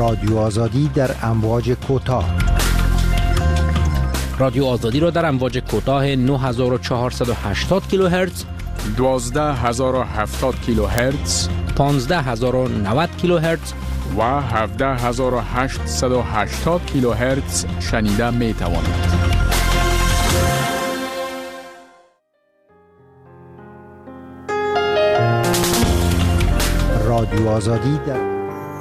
رادیو آزادی در امواج کوتاه. رادیو آزادی را در امواج کوتاه 9480 کیلوهرتز، 12070 کیلوهرتز، 15090 کیلوهرتز و 17880 کیلوهرتز شنیده می توانید. رادیو آزادی در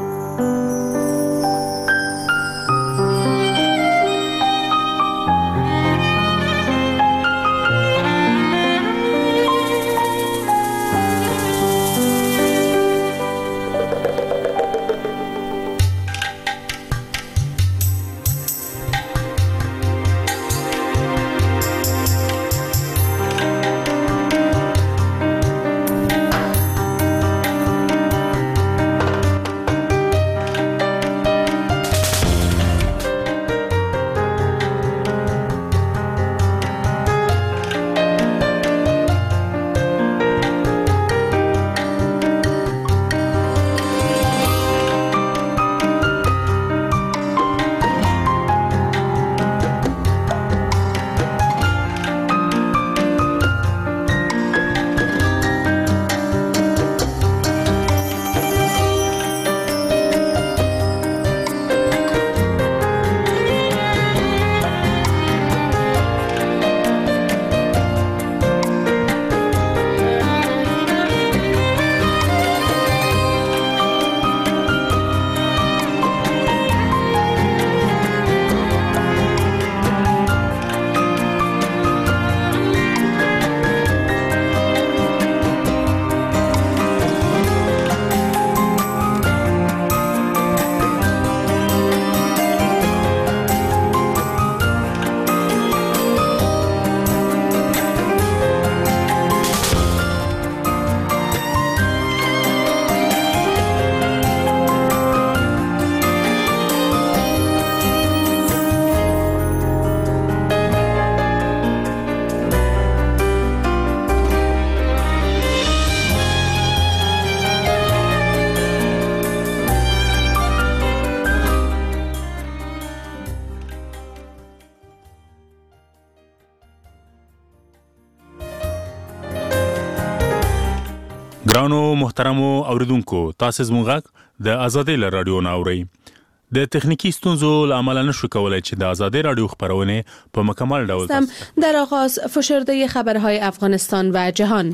ګرانو محترمو اوریدونکو، تاسو زموږ غږ د آزادۍ له رادیو نه اورئ. د تکنیکی ستونزو له امله نشو کولای چې د آزادۍ رادیو خبرونه په مکمل ډول در آغاز فشرده خبرهای افغانستان و جهان.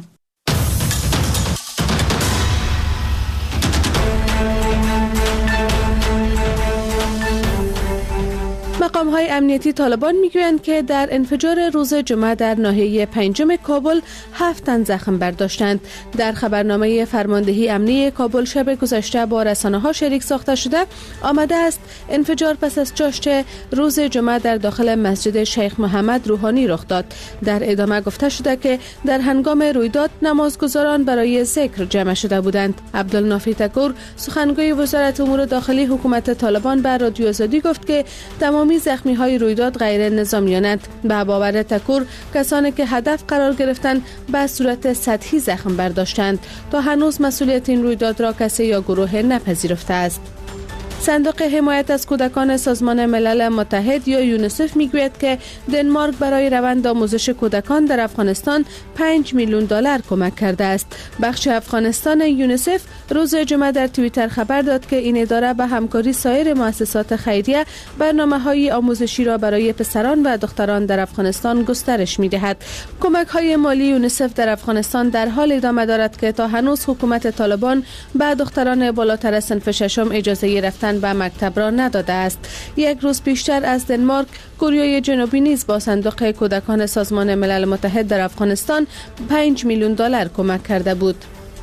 مقام‌های امنیتی طالبان میگویند که در انفجار روز جمعه در ناحیه پنجم کابل 7 تن زخم برداشتند. در خبرنامه فرماندهی امنی کابل شب گذشته با رسانه‌ها شریک ساخته شده آمده است انفجار پس از چاشت روز جمعه در داخل مسجد شیخ محمد روحانی رخ داد. در ادامه گفته شده که در هنگام رویداد نمازگزاران برای ذکر جمع شده بودند. عبدالنافی تکور سخنگوی وزارت امور داخلی حکومت طالبان به رادیو آزادی گفت که تمامی زخمی‌های رویداد غیر نظامیانند. به باور تکور کسانی که هدف قرار گرفتند به صورت سطحی زخم برداشتند. تا هنوز مسئولیت این رویداد را کسی یا گروه نپذیرفته است. صندوق حمایت از کودکان سازمان ملل متحد یا یونیسف میگوید که دنمارک برای روند آموزش کودکان در افغانستان 5 میلیون دلار کمک کرده است. بخش افغانستان یونیسف روز جمعه در توییتر خبر داد که این اداره به همکاری سایر مؤسسات خیریه برنامه‌های آموزشی را برای پسران و دختران در افغانستان گسترش می‌دهد. کمک‌های مالی یونیسف در افغانستان در حال ادامه دارد که تا هنوز حکومت طالبان به دختران بالاتر از صنف ششم اجازه رفتن به مکتب را نداده است. یک روز پیشتر از دنمارک، کره جنوبی نیز با صندوق کودکان سازمان ملل متحد در افغانستان 5 میلیون دلار کمک کرده بود.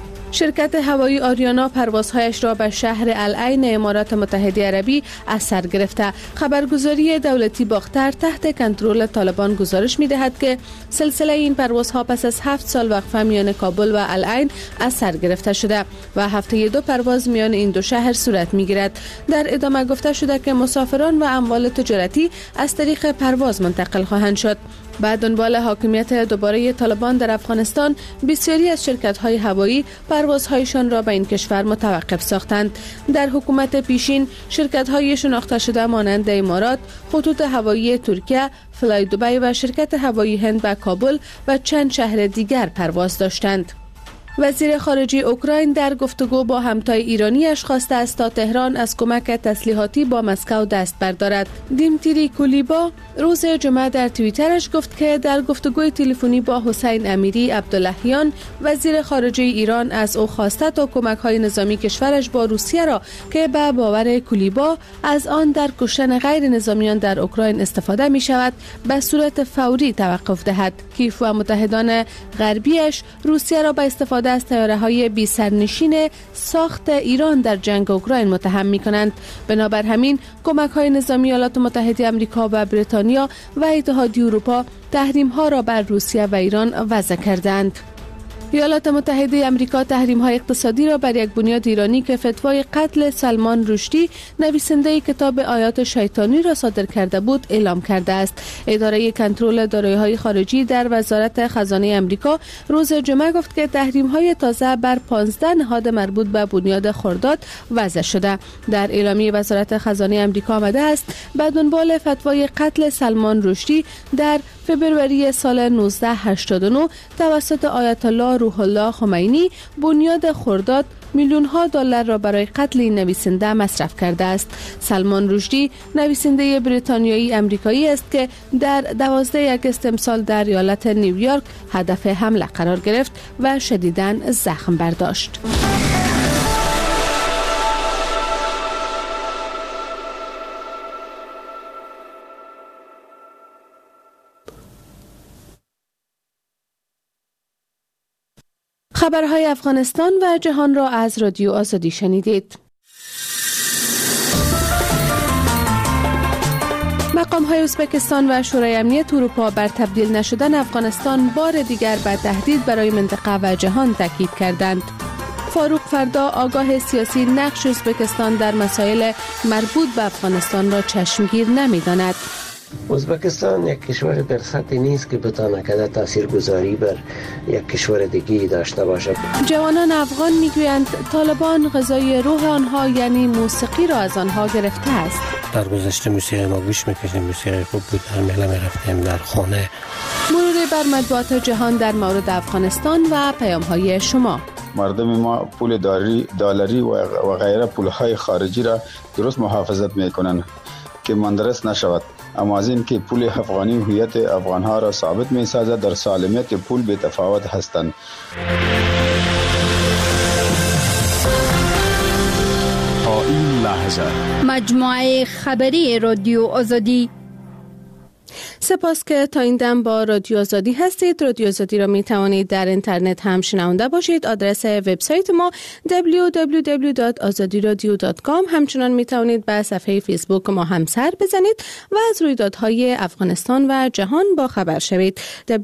شرکت هوایی آریانا پروازهایش را به شهر العین امارات متحده عربی از سر گرفته. خبرگزاری دولتی باختر تحت کنترل طالبان گزارش می‌دهد که سلسله این پروازها پس از 7 سال وقفه میان کابل و العین از سر گرفته شده و هفته 2 پرواز میان این دو شهر صورت می‌گیرد. در ادامه گفته شده که مسافران و اموال تجارتی از طریق پرواز منتقل خواهند شد. بعد دنبال حاکمیت دوباره طالبان در افغانستان، بسیاری از شرکت‌های هوایی پروازهایشان را به این کشور متوقف ساختند. در حکومت پیشین شرکت‌های شناخته شده مانند امارات، خطوط هوایی ترکیه، فلای دبی و شرکت هوایی هند به کابل و چند شهر دیگر پرواز داشتند. وزیر خارجه اوکراین در گفتگو با همتای ایرانیش خواسته است تا تهران از کمک تسلیحاتی با مسکو دست بردارد. دیمتری کولیبا روز جمعه در توییترش گفت که در گفتگوی تلفنی با حسین امیری عبداللهیان وزیر خارجه ایران از او خواسته تا کمک‌های نظامی کشورش با روسیه را که به باور کولیبا از آن در کشتن غیر نظامیان در اوکراین استفاده می شود به صورت فوری توقف دهد. کیف و متحدان غربیش روسیه را به استفاده از طیاره‌های بی سرنشین ساخت ایران در جنگ اوکراین متهم می‌کنند. بنابر همین کمک‌های نظامی ایالات متحده آمریکا و بریتانیا و اتحادیه اروپا تحریم‌ها را بر روسیه و ایران وضع کردند. ایالات متحده آمریکا تحریم‌های اقتصادی را بر یک بنیاد ایرانی که فتوای قتل سلمان رشدی نویسنده کتاب آیات شیطانی را صادر کرده بود اعلام کرده است. اداره کنترل دارایی‌های خارجی در وزارت خزانه آمریکا روز جمعه گفت که تحریم‌های تازه بر 15 نهاد مربوط به بنیاد خرداد وضع شده. در اعلامیه وزارت خزانه آمریکا آمده است به دنبال فتوای قتل سلمان رشدی در فبروری سال 1989 توسط آیت الله روح الله خمینی بنیاد خرداد میلیون‌ها دلار را برای قتل این نویسنده مصرف کرده است. سلمان رشدی نویسنده بریتانیایی امریکایی است که در 12 آگوست امسال در ایالت نیویورک هدف حمله قرار گرفت و شدیداً زخم برداشت. خبرهای افغانستان و جهان را از رادیو آزادی شنیدید. مقام‌های ازبکستان و شورای امنیت اروپا بر تبدیل نشدن افغانستان بار دیگر به تهدید برای منطقه و جهان تاکید کردند. فاروق فردا آگاه سیاسی نقش ازبکستان در مسائل مربوط به افغانستان را چشمگیر نمی‌داند. ازبکستان یک کشور در سطحی نیست که بتواند تاثیرگذاری بر یک کشور دیگری داشته باشد. جوانان افغان میگویند طالبان غذای روح آنها یعنی موسیقی را از آنها گرفته است. در گذشته موسیقی ما گوش میکشیم، موسیقی خوب بود، در میله میرفتیم در خانه. مرور بر مطبوعات جهان در مورد افغانستان و پیام‌های شما. مردم ما پول دلاری و غیره پولهای خارجی را درست محافظت میکنند که مندرس نشود، اما از این که پول افغانی هویت افغانها را ثابت می سازد در سالمیت پول به تفاوت هستند. تا این لحظه مجموعه خبری رادیو آزادی. سپاس که تا این دم با رادیو آزادی هستید. رادیو آزادی را می توانید در اینترنت هم شنونده باشید. آدرس وبسایت ما www.azadiradio.com. همچنان می توانید به صفحه فیسبوک ما هم سر بزنید و از رویدادهای افغانستان و جهان با خبر شوید.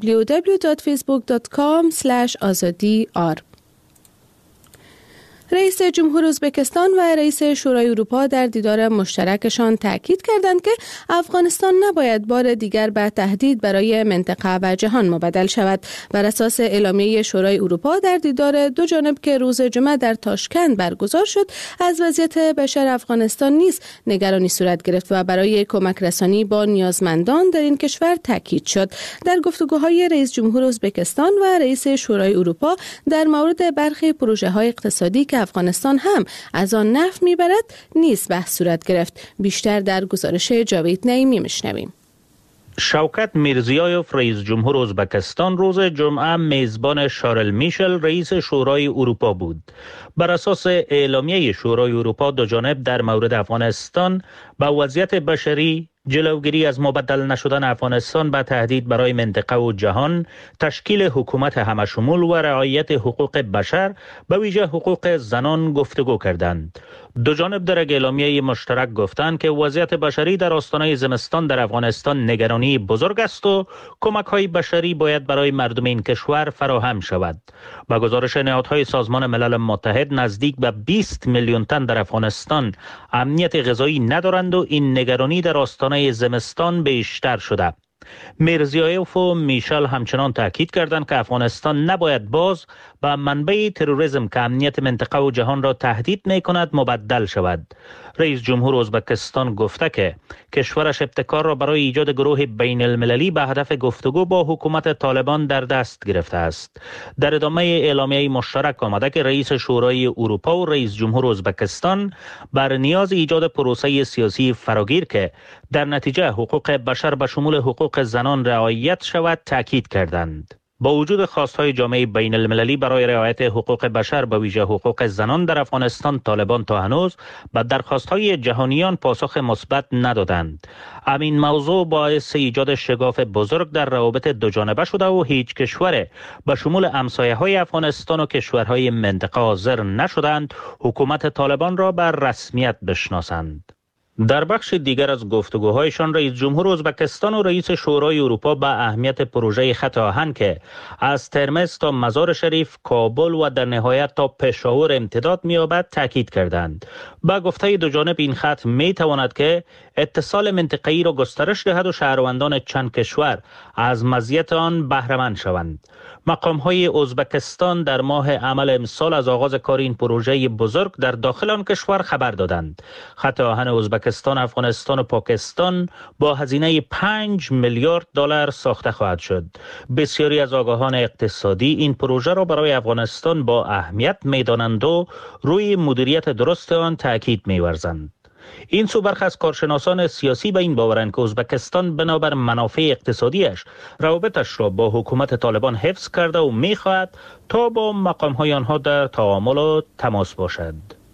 www.facebook.com/azadi.r. رئیس جمهور ازبکستان و رئیس شورای اروپا در دیدار مشترکشان تاکید کردند که افغانستان نباید بار دیگر به تهدید برای منطقه و جهان مبدل شود. بر اساس اعلامیه شورای اروپا در دیدار دو جانب که روز جمعه در تاشکند برگزار شد، از وضعیت بشر افغانستان نیز نگرانی صورت گرفت و برای کمک رسانی با نیازمندان در این کشور تاکید شد. در گفتگوهای رئیس جمهور ازبکستان و رئیس شورای اروپا در مورد برخی پروژه‌های اقتصادی که افغانستان هم از آن نفع میبرد نیز بحث صورت گرفت. بیشتر در گزارش جاوید نعیمی میشنویم. شوکت میرزیایوف رئیس جمهور ازبکستان روز جمعه میزبان شارل میشل رئیس شورای اروپا بود. بر اساس اعلامیه شورای اروپا دو جانب در مورد افغانستان با وضعیت بشری، جلوگیری از مبدل نشدن افغانستان به تهدید برای منطقه و جهان، تشکیل حکومت همشمول و رعایت حقوق بشر به ویژه حقوق زنان گفتگو کردند. دو جانب در اعلامیه مشترک گفتند که وضعیت بشری در آستانه زمستان در افغانستان نگرانی بزرگ است و کمک‌های بشری باید برای مردم این کشور فراهم شود. با گزارش نهادهای سازمان ملل متحد نزدیک به 20 میلیون تن در افغانستان امنیت غذایی ندارند و این نگرانی در آستانه زمستان بیشتر شده. میرزیایوف و میشل همچنان تاکید کردند که افغانستان نباید باز به منبع تروریسم که امنیت منطقه و جهان را تهدید می کند مبدل شود. رئیس جمهور ازبکستان گفته که کشورش ابتکار را برای ایجاد گروه بین المللی به هدف گفتگو با حکومت طالبان در دست گرفته است. در ادامه اعلامیه مشترک آمده که رئیس شورای اروپا و رئیس جمهور ازبکستان بر نیاز ایجاد پروسه سیاسی فراگیر که در نتیجه حقوق بشر به شمول حقوق زنان رعایت شود تاکید کردند. با وجود خواستهای جامعه بین المللی برای رعایت حقوق بشر به ویژه حقوق زنان در افغانستان، طالبان تا هنوز به درخواستهای جهانیان پاسخ مثبت ندادند. همین موضوع باعث ایجاد شگاف بزرگ در روابط دوجانبه شده و هیچ کشور به شمول همسایه‌های افغانستان و کشورهای منطقه حاضر نشدند حکومت طالبان را بر رسمیت بشناسند. در بخش دیگر از گفتگوهایشان رئیس جمهور ازبکستان و رئیس شورای اروپا به اهمیت پروژه خط آهن که از ترمز تا مزار شریف، کابل و در نهایت تا پشاور امتداد می‌یابد تاکید کردند. با گفته دو جانب این خط می‌تواند که اتصال منطقه‌ای را گسترش دهد و شهروندان چند کشور از مزیت آن بهره مند شوند. مقام‌های ازبکستان در ماه عمل امسال از آغاز کار این پروژه بزرگ در داخل آن کشور خبر دادند. خط آهن ازبکستان، افغانستان و پاکستان با هزینه 5 میلیارد دلار ساخته خواهد شد. بسیاری از آگاهان اقتصادی این پروژه را برای افغانستان با اهمیت می‌دانند و روی مدیریت درست آن تاکید می‌ورزند. این سو برخی از کارشناسان سیاسی به این باورند که ازبکستان بنابر منافع اقتصادیش روابطش را با حکومت طالبان حفظ کرده و می‌خواهد تا با مقام‌های آنها در تعامل و تماس باشد.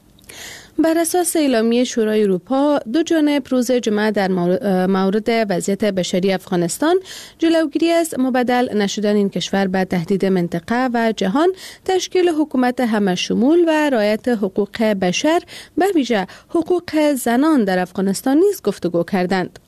بر اساس اعلامیه شورای اروپا، دو جانب روز جمعه در مورد وضعیت بشری افغانستان، جلوگیری از مبدل نشدن این کشور به تهدید منطقه و جهان، تشکیل حکومت همه‌شمول و رعایت حقوق بشر به ویژه حقوق زنان در افغانستان نیز گفتگو کردند.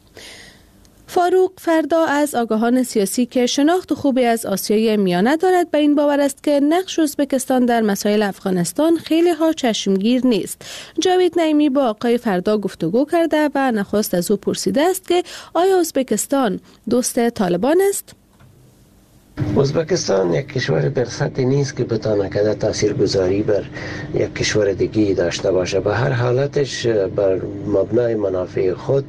فاروق فردا از آگاهان سیاسی که شناخت خوبی از آسیای میانه دارد به این باور است که نقش ازبکستان در مسائل افغانستان خیلی ها چشمگیر نیست. جاوید نعیمی با آقای فردا گفتگو کرده و نخست از او پرسیده است که آیا ازبکستان دوست طالبان است؟ ازبکستان یک کشور در سطحی نیست که بتانه که تاثیرگذاری بر یک کشور دیگه داشته باشه. به هر حالتش بر مبنای منافع خود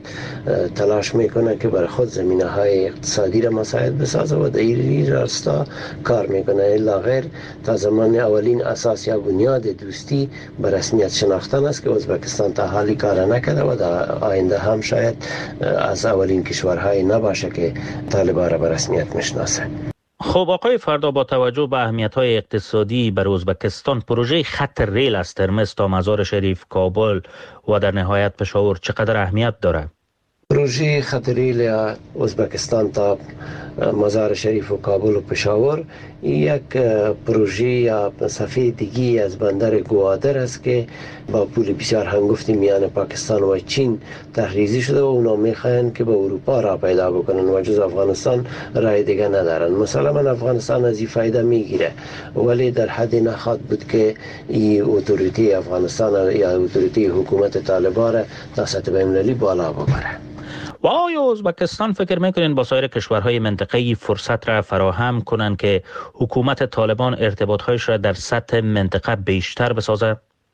تلاش میکنه که بر خود زمینه های اقتصادی را مساعد بسازه و در این راستا کار میکنه. الا غیر تا زمان اولین اساس یا بنیاد دوستی به رسمیت شناختن است که ازبکستان تا حالی کار نکرده و در آینده هم شاید از اولین کشورهای نباشه که طالبان را به رسمیت میشناسه. خب آقای فردا، با توجه به اهمیت‌های اقتصادی بر ازبکستان، پروژه خط ریل از ترمز تا مزار شریف، کابل و در نهایت پشاور چقدر اهمیت داره؟ پروژه خط ریل ازبکستان تا مزار شریف و کابل و پشاور یک پروژه یا صفحه دیگی از بندر گوادر است که با پول بسیار هنگفتی میان پاکستان و چین تحریزی شده و اونا میخواین که به اروپا را پیدا بکنن و جز افغانستان راه دیگه ندارن. مثلا افغانستان از این فایده میگیره ولی در حد نخواهد بود که این اتوریتی افغانستان یا اتوریتی حکومت طالبان را تا سطح بین‌المللی بالا ببره. و آیا ازبکستان فکر میکنین با سایر کشورهای منطقه‌ای فرصت را فراهم کنند که حکومت طالبان ارتباطهایش را در سطح منطقه بیشتر بسازه؟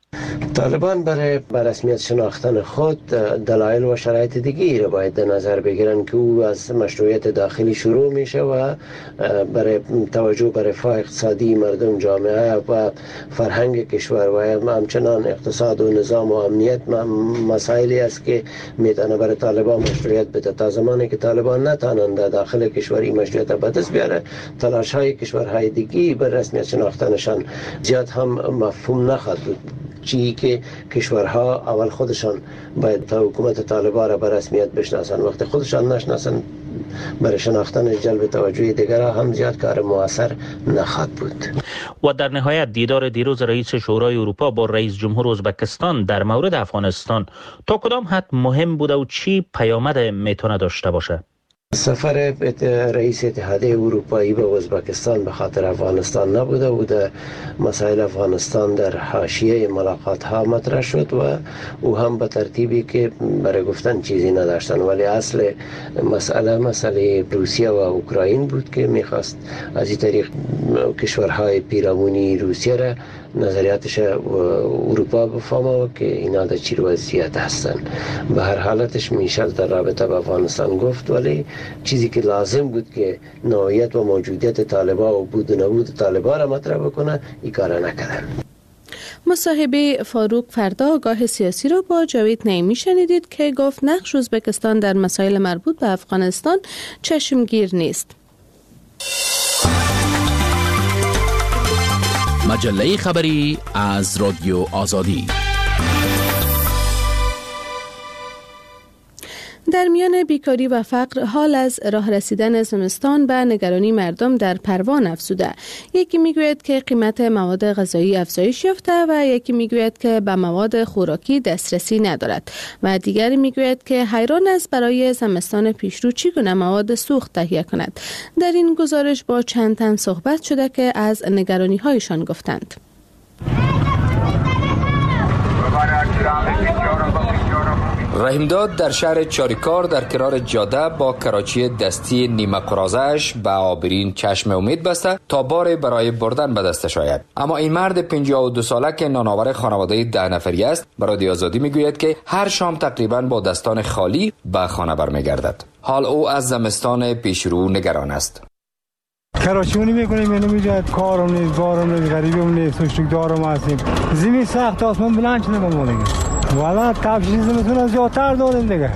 طالبان برای رسمیت شناختن خود دلایل و شرایط دیگری را باید در نظر بگیرن که او از مشروعیت داخلی شروع میشه و برای توجه به رفاه اقتصادی مردم، جامعه و فرهنگ کشور و همچنان اقتصاد و نظام و امنیت مسائلی است که میتونه برای طالبان مشروعیت بده. تا زمانی که طالبان نتانند داخل کشوری مشروعیت به دست بیاره، تلاش های کشورهای دیگی بر رسمیت شناختنشان زیاد هم مفهوم نخواهد بود. چی که کشورها اول خودشان باید تا حکومت طالبان را به رسمیت بشناسن، وقتی خودشان نشناسن برای شناختن جلب توجه دیگرها هم زیاد کار موثر نخواهد بود. و در نهایت دیدار دیروز رئیس شورای اروپا با رئیس جمهور ازبکستان در مورد افغانستان تا کدام حد مهم بوده و چی پیامد میتونه داشته باشه؟ سفر رئیس اتحادیه اروپایی به ازبکستان به خاطر افغانستان نبوده و در مسائل افغانستان در حاشیه ملاقات ها مطرح شد و او هم به ترتیبی که برای گفتن چیزی نداشتن، ولی اصل مسئله روسیه و اوکراین بود که میخواست از این طریق کشورهای پیرامونی روسیه را نظریاتش اروپا بفهمه که اینا در چی وضعیت هستن. به هر حالتش میشل در رابطه با افغانستان گفت، ولی چیزی که لازم بود که نوعیت و موجودیت طالبان و بود و نبود طالبان را مطرح بکنه این کار نکردن. مصاحبه فاروق فردا آگاه سیاسی را با جاوید نعیمی شنیدید که گفت نقش ازبکستان در مسائل مربوط به افغانستان چشمگیر نیست. مجله خبری از رادیو آزادی. در میان بیکاری و فقر حال از راه رسیدن زمستان به نگرانی مردم در پروان افزوده. یکی میگوید که قیمت مواد غذایی افزایش یافته و یکی میگوید که به مواد خوراکی دسترسی ندارد و دیگری میگوید که حیران است برای زمستان پیشرو چگونه مواد سوخت تهیه کند. در این گزارش با چند تن صحبت شده که از نگرانی هایشان گفتند. رحیمداد در شهر چاریکار در کنار جاده با کراچی دستی نیمه قرازش به آبرین چشم امید بسته تا بار برای بردن به دستش آید. اما این مرد 52 ساله که نانآور خانواده 10 نفری است به رادیو آزادی میگوید که هر شام تقریبا با دستان خالی به خانه برمیگردد. حال او از زمستان پیشرو نگران است. کراچیونی میکنیم، اینو میجاد کارم نیست، بارم نیست، غریبم نیست، سوشتک دارم هستیم. زمین سخت، آسمان بلند شده با ما دیگه. والا تفشیز زمستون از زیادتر داریم دیگه.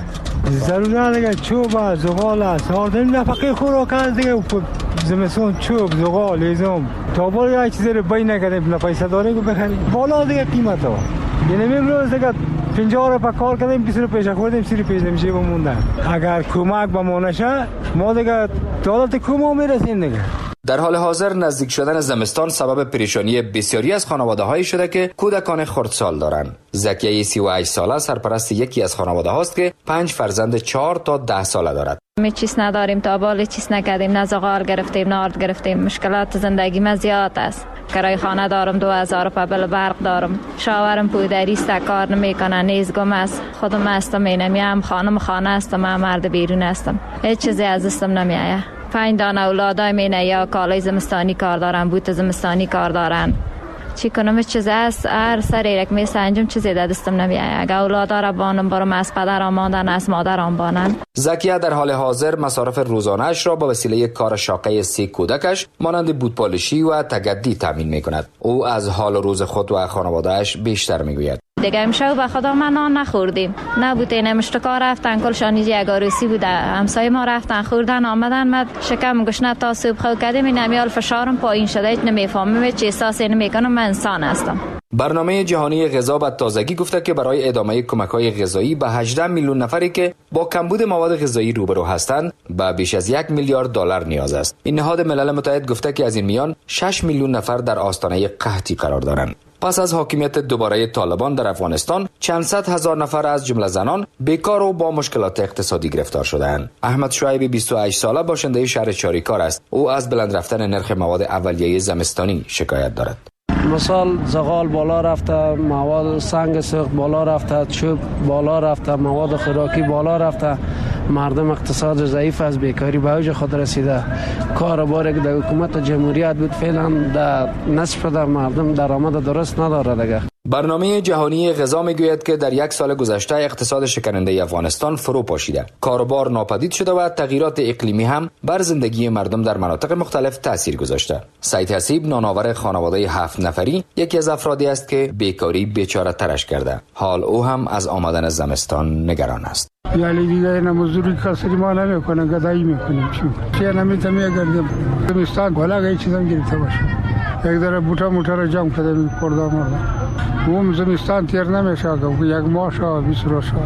ضرور دیگه چوب است، زغال است، آردن نفقه خوراک است دیگه. زمستون چوب، زغال، هیزم. تا بار یک چیزی رو بای نکردیم، پیسه داریم که بخریم. بالا دیگه قیمت ها. یعنی امروز دیگه 50 روپیه کار کردیم، 20 روپیه پیش خوردیم، 30 روپیه نمیشه بموندن. اگر کمک به ما نشه ما دیگه دولت کمو میرسیم دیگه. در حال حاضر نزدیک شدن زمستان سبب پریشانی بسیاری از خانواده‌هایی شده که کودکان خردسال دارند. زکیه 38 ساله سرپرست یکی از خانواده هاست که 5 فرزند 4 تا 10 ساله دارد. می چیز نداریم، تا بالی چیز نکردیم، نه زغال گرفتیم نه آرد گرفتیم. مشکلات زندگی من زیاد است. کرای خانه دارم، 2000 روپیه بل برق دارم. شاورم پودری است، کار نمیکنه، نیز گم است. خودم هستم، اینم خانه هستم، من مرد بیرون هستم. هیچ چیزی از دستم نمیآید. 5 دانه اولادای مینه یا کالای زمستانی کار دارن، بوت زمستانی کار دارن. چی کنم چیز است، هر سری رک می سنجم چیزی در دستم نمیآید. اگه اولادا را بانم برم از پدر آماندن از مادر آمبانن. زکیه در حال حاضر مصارف روزانه‌اش را با وسیله کار شاقه 3 کودکش مانند بوتپالشی و تگدی تامین می‌کند. او از حال و روز خود و خانواده‌اش بیشتر میگوید. دیگه امشب به خدا من نان نخوردیم. نبوده نمشتکا رفتن کلشان یک عروسی بوده. همسایه ما رفتن خوردن آمدن، من شکم گشنه تا صبح خو کردم، این نمیال فشارم پایین شده، هیچ نمیفهمم، چه احساسی نمیکنم، من انسان هستم. برنامه جهانی غذا به تازگی گفته که برای ادامه کمک‌های غذایی به 18 میلیون نفری که با کمبود مواد غذایی روبرو هستند به بیش از 1 میلیارد دلار نیاز است. این نهاد ملل متحد گفته که از این میان 6 میلیون نفر در آستانه قحطی قرار دارند. پس از حاکمیت دوباره طالبان در افغانستان، چند صد هزار نفر از جمله زنان بیکار و با مشکلات اقتصادی گرفتار شده‌اند. احمد شعیبی 28 ساله باشنده شهر چاریکار است. او از بلند رفتن نرخ مواد اولیه زمستانی شکایت دارد. مثال زغال بالا رفته، مواد سنگ سوخت بالا رفته، چوب بالا رفته، مواد خوراکی بالا رفته. مردم اقتصاد ضعیف از بیکاری به اوج خود رسیده. کاروباری که در حکومت جمهوریت بود فعلا در نصف در مردم درآمد درست نداره دیگه. برنامه جهانی غذا میگوید که در 1 سال گذشته اقتصاد شکننده افغانستان فرو پاشیده. کاروبار ناپدید شده و تغییرات اقلیمی هم بر زندگی مردم در مناطق مختلف تاثیر گذاشته. سعید حسیب نانآور خانواده 7 نفری یکی از افرادی است که بیکاری بیچاره ترش کرده. حال او هم از آمدن زمستان نگران است. یعنی دیگه اینا مزدوری کسی ما نمیکنه، گدایی میکنیم. چی نمیتونیم گردیم زمستان بالا گای چیزام گرفته باشه. یک ذره بوتا موتر رو جمع کردیم خورده مرده. اون زمستان تیر نمیشه که یک ماه شا 20 روز شا.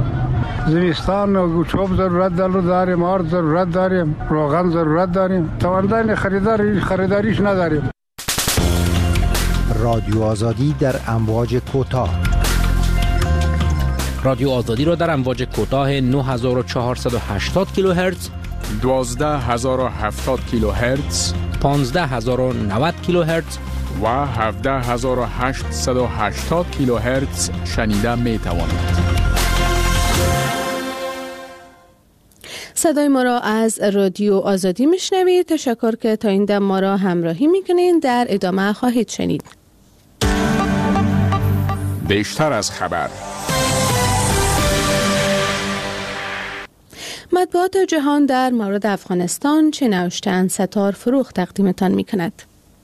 زمستان چوب ضرورت داریم، آرد ضرورت داریم، روغن ضرورت داریم. توانایی خریداریش نداریم. رادیو آزادی در امواج کوتاه. رادیو آزادی را در امواج کوتاه 9480 کیلوهرتز 12070 کیلوهرتز، 15090 کیلوهرتز و 17880 کیلوهرتز شنیده می توانید. صدای ما را از رادیو آزادی میشنوید. تشکر که تا این دم ما را همراهی میکنین. در ادامه خواهید شنید بیشتر از خبر. مطبوعات جهان در مورد افغانستان چه نوشته‌اند؟ ستار فروخ تقدیمتان میکند.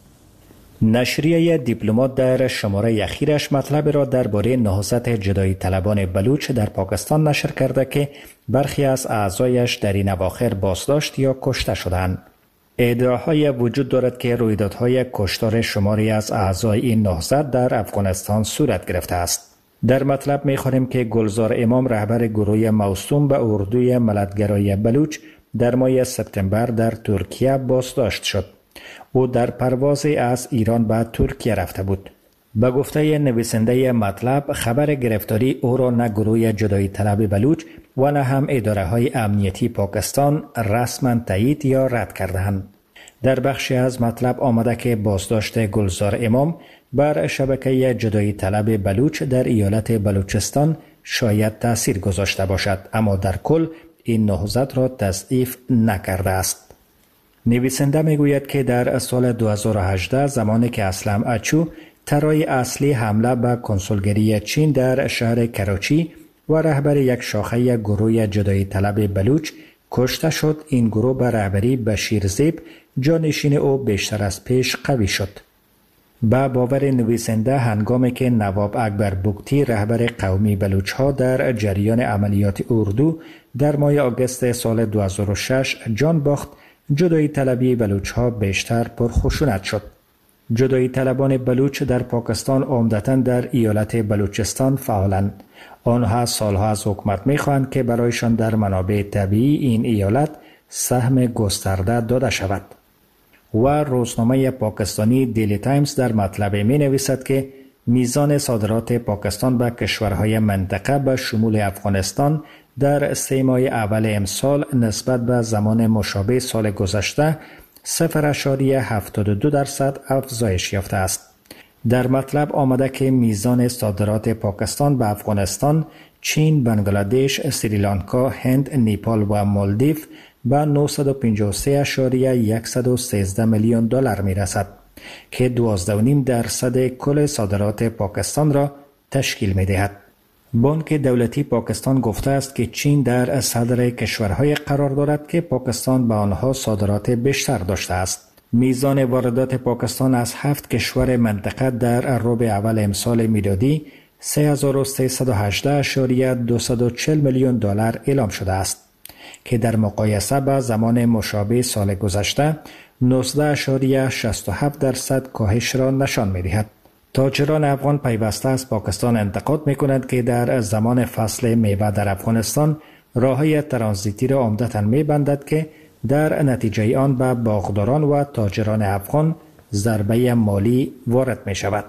نشریه دیپلمات در شماره اخیرش مطلب را درباره نهضت جدایی طلبان بلوچ در پاکستان نشر کرده که برخی از اعضایش در این اواخر بازداشت یا کشته شدند. ادعاهای وجود دارد که رویدادهای کشتار شماری از اعضای این نهضت در افغانستان صورت گرفته است. در مطلب می‌خوانیم که گلزار امام رهبر گروه موسوم به اردوی ملتگرای بلوچ در ماه سپتامبر در ترکیه بازداشت شد. او در پروازی از ایران به ترکیه رفته بود. به گفته نویسنده مطلب، خبر گرفتاری او را نه گروه جدایی طلب بلوچ و نه هم اداره های امنیتی پاکستان رسما تایید یا رد کردند. در بخشی از مطلب آمده که بازداشت گلزار امام بر شبکه جدایی طلب بلوچ در ایالت بلوچستان شاید تأثیر گذاشته باشد، اما در کل این نهضت را تضعیف نکرده است. نویسنده میگوید که در سال 2018 زمانی که اسلم اچو طرح اصلی حمله به کنسولگری چین در شهر کراچی و رهبر یک شاخه گروه جدایی طلب بلوچ کشته شد، این گروه به رهبری بشیر زیب جانشین او بیشتر از پیش قوی شد. با باور نویسنده هنگامی که نواب اکبر بگتی رهبر قومی بلوچ ها در جریان عملیات اردو در ماه آگوست سال 2006 جان باخت، جدایی طلبی بلوچ ها بیشتر پرخشونت شد. جدایی طلبان بلوچ در پاکستان عمدتاً در ایالت بلوچستان فعالند. آنها سالها از حکومت می‌خواهند که برایشان در منابع طبیعی این ایالت سهم گسترده داده شود. و روزنامه پاکستانی دیلی تایمز در مطلب می‌نویسد که میزان صادرات پاکستان به کشورهای منطقه به شمول افغانستان در 3 ماه اول امسال نسبت به زمان مشابه سال گذشته 0.72% افزایش یافته است. در مطلب آمده که میزان صادرات پاکستان به افغانستان، چین، بنگلادش، سریلانکا، هند، نیپال و مالدیو به 953.113 میلیون دلار می رسد که 12.5% کل صادرات پاکستان را تشکیل می دهد. بانک دولتی پاکستان گفته است که چین در صدر کشورهای قرار دارد که پاکستان به آنها صادرات بیشتر داشته است. میزان واردات پاکستان از 7 کشور منطقه در ربع اول امسال میلادی 3318.240 میلیون دلار اعلام شده است که در مقایسه با زمان مشابه سال گذشته 19.67% کاهش را نشان می‌دهد. تاجران افغان پیوسته از پاکستان انتقاد می‌کنند که در زمان فصل میوه در افغانستان راههای ترانزیتی را عمدتاً می‌بندد که در نتیجه آن به باغداران و تاجران افغان ضربه مالی وارد می‌شود.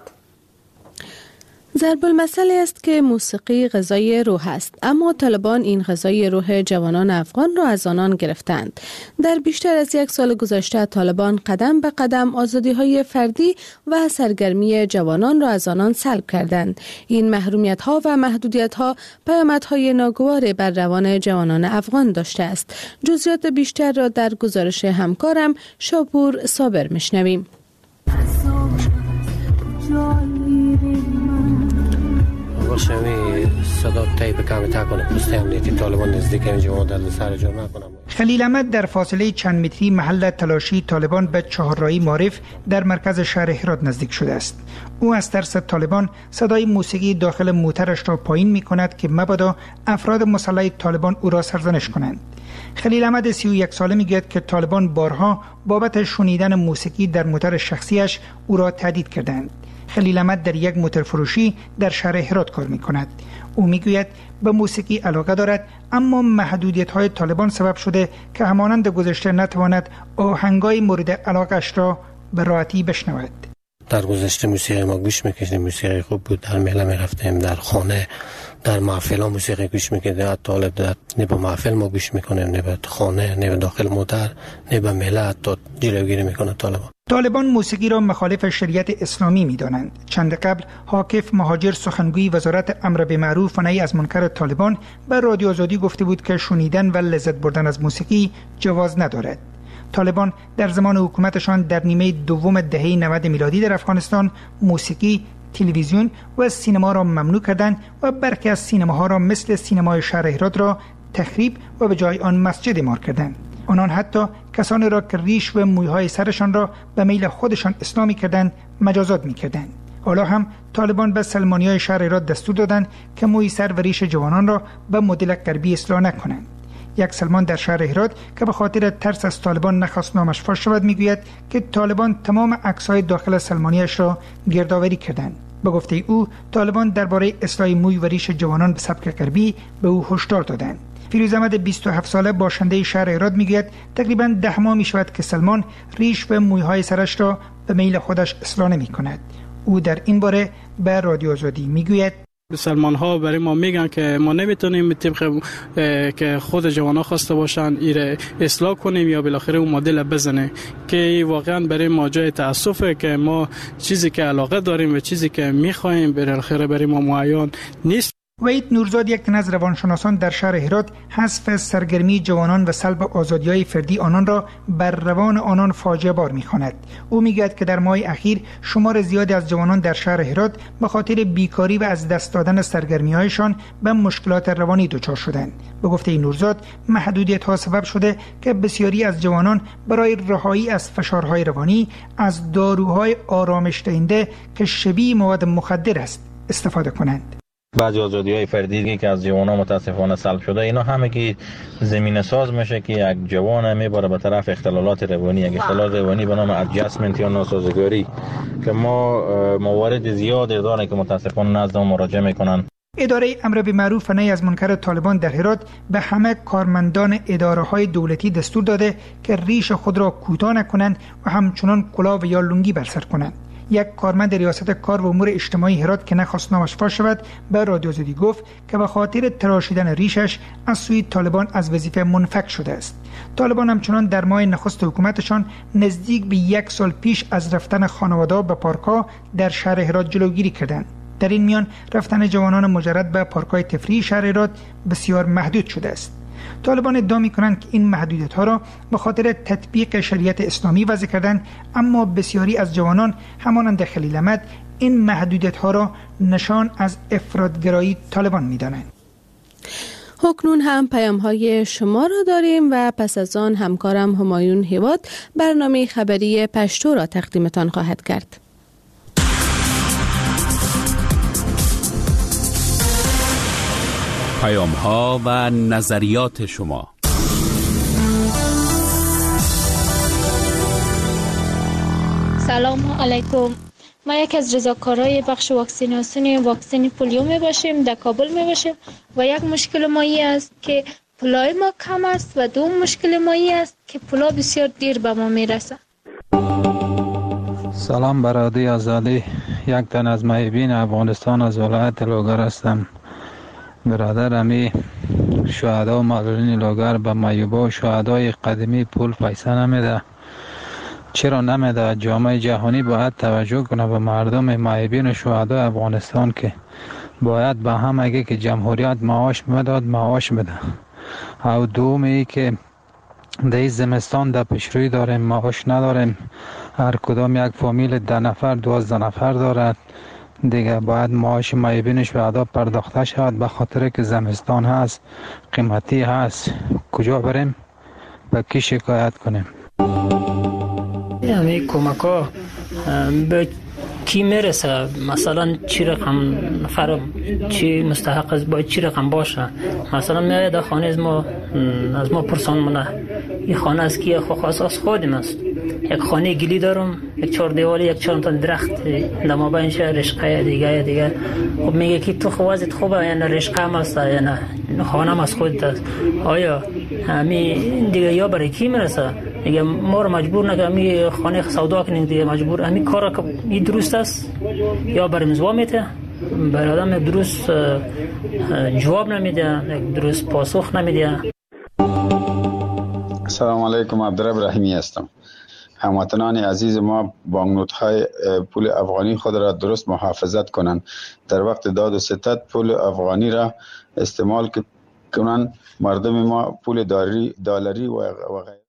ضرب المثل است که موسیقی غذای روح است، اما طالبان این غذای روح جوانان افغان را از آنان گرفتند. در بیشتر از 1 سال گذشته طالبان قدم به قدم آزادی‌های فردی و سرگرمی جوانان را از آنان سلب کردند. این محرومیت‌ها و محدودیت‌ها پیامدهای ناگواری بر روان جوانان افغان داشته است. جزئیات بیشتر را در گزارش همکارم شاپور صابر میشنویم. خلیل احمد در فاصله چند متری محل تلاشی طالبان به چهارراهی معارف در مرکز شهر هرات نزدیک شده است. او از ترس طالبان صدای موسیقی داخل موترش را پایین می کند که مبادا افراد مسلح طالبان او را سرزنش کنند. خلیل احمد 31 ساله میگوید که طالبان بارها بابت شنیدن موسیقی در موتر شخصیش او را تهدید کردند. خلیل احمد در یک موتر فروشی در شهر هرات کار می کند. او میگوید به موسیقی علاقه دارد، اما محدودیت‌های طالبان سبب شده که همانند گذشته نتواند آهنگای مورد علاقه‌اش را به راحتی بشنود. در گذشته موسیقی ما گوش می‌کردیم، موسیقی خوب بود، در میله می‌رفتیم، در خانه در محفل ها موسیقی گوش میکنه، حتی طالب در نه به محفل ما گوش میکنه، نه به خانه، نه به داخل موتر، نه به ملت، حتی جلوگیری میکنه طالبان موسیقی را مخالف شریعت اسلامی می‌دانند. چند قبل حاکف مهاجر سخنگوی وزارت امر بالمعروف و نهی از منکر طالبان به رادیو آزادی گفته بود که شنیدن و لذت بردن از موسیقی جواز ندارد. طالبان در زمان حکومتشان در نیمه دوم دهه 90 میلادی در افغانستان موسیقی، تلویزیون و سینما را ممنوع کردند و برخی از سینماها را مثل سینمای شهر هرات را تخریب و به جای آن مسجد اعمار کردند. آنان حتی کسانی را که ریش و مویهای سرشان را به میل خودشان اسلامی کردند مجازات می‌کردند. حالا هم طالبان به سلمانیای شهر هرات دستور دادند که موی سر و ریش جوانان را به مدل غربی اصلاح نکنند. یک سلمان در شهر هرات که به خاطر ترس از طالبان نخواست نامش فاش شود میگوید که طالبان تمام عکس‌های داخل سلمانیش را گردآوری کردند. به گفته او طالبان درباره اصلاح موی و ریش جوانان به سبک غربی به او هشدار دادند. فیروز احمد 27 ساله باشنده شهر هرات میگوید تقریباً 10 ماه میشود که سلمان ریش و مویهای سرش را به میل خودش اصلاح نمی‌کند. او در این باره به رادیو آزادی میگوید سلمان ها برای ما میگن که ما نمیتونیم طبق که خود جوانا خواسته باشن ایره اصلاح کنیم یا بالاخره اون مدل بزنه، که واقعا برای ما جای تاسفه که ما چیزی که علاقه داریم و چیزی که میخوایم بالاخره برای ما معین نیست. وحید نورزاد یک تن از روانشناسان در شهر هرات حذف سرگرمی جوانان و سلب آزادی‌های فردی آنان را بر روان آنان فاجعه بار می‌خواند. او می‌گوید که در ماه اخیر شمار زیادی از جوانان در شهر هرات به خاطر بیکاری و از دست دادن سرگرمی‌هایشان به مشکلات روانی دچار شدند. به گفته نورزاد محدودیت‌ها سبب شده که بسیاری از جوانان برای رهایی از فشارهای روانی از داروهای آرامش دهنده که شبیه مواد مخدر است استفاده کنند. بعضی آزادی‌های فردی که از جوانان متاسفانه سلب شده، اینا همگی زمینه ساز میشه که یک جوان میبره به طرف اختلالات روانی، یک اختلال روانی به نام ادجاستمنت یا ناسازگاری که ما موارد زیادی داره که متاسفانه نزد ما مراجعه میکنن. اداره امر بالمعروف و نهی از منکر طالبان در هرات به همه کارمندان اداره‌های دولتی دستور داده که ریش خود را کوتاه نکنند و همچنان کلاه یا لنگی بر سر کنند. یک کارمند ریاست کار و امور اجتماعی هرات که نخواست نامش فاش شود به رادیو آزادی گفت که به خاطر تراشیدن ریشش از سوی طالبان از وظیفه منفک شده است. طالبان همچنان در ماه نخست حکومتشان نزدیک به 1 سال پیش از رفتن خانواده‌ها به پارک‌ها در شهر هرات جلوگیری کردند. در این میان رفتن جوانان مجرد به پارک‌های تفریحی شهر هرات بسیار محدود شده است. طالبان ادعا می‌کنند که این محدودیت‌ها را به خاطر تطبیق شریعت اسلامی وضع کردند، اما بسیاری از جوانان همانند خلیل احمد این محدودیت‌ها را نشان از افراط‌گرایی طالبان می‌دانند. اکنون هم پیام‌های شما را داریم و پس از آن همکارم همایون هیواد برنامه خبری پشتو را تقدیمتان خواهد کرد. پیام‌ها و نظریات شما. سلام علیکم. ما یک از رضاکارای بخش واکسین پولیو می باشیم، در کابل می باشیم و یک مشکل مایی است که پولای ما کم است و دوم مشکل مایی است که پولا بسیار دیر به ما می رسه. سلام برادری آزادی، یک تن از محبین افغانستان از ولایت لوگر هستم. برادر امی شهدا و معلولین لوگر به مایوبا و شهدای قدیمی پول پیسه نمیده. چرا نمیده؟ جامعه جهانی باید توجه کنه به مردم معیبین و شهدای افغانستان که باید به هم اگه که جمهوریت معاش میداد معاش بده. او دومی که در زمستان در پیشروی داریم معاش نداریم، هر کدام یک فامیل 10 نفر 12 نفر دارد دیگه، باید معاش معیبین شهدا پرداخته شود به خاطر که زمستان هست، قیمتی هست. کجا بریم؟ به کی شکایت کنیم؟ همه کمک ها به کی میرسه؟ مثلا چی رقم نفر چی مستحق است، باید چی رقم باشه؟ مثلا میاد خانه از ما پرسان مونه این خانه از کیه؟ خواست از خودم است. یک خانه گلی دارم، یک 4 دیوالی، یک 4 تا درخت لما بینش رشقه دیگه. خب میگه که تو خوازت خوبه یا نه رشقه هم است یا نه خانه هم از خودت است. آیا همین دیگه یا برای کی میرسه؟ دیگه ما رو مجبور نکنه همین خانه سودا کنیم دیگه، مجبور همین کار که این درست است یا برای مزوا میته برای آدم درست جواب نمیده، درست پاسخ نمیده. سلام علیکم، عبدالرب رحیمی هستم. هموطنان عزیز ما بانکنوت‌های پول افغانی خود را درست محافظت کنند. در وقت داد و ستد پول افغانی را استعمال کنند. مردم ما پول دلاری و غیره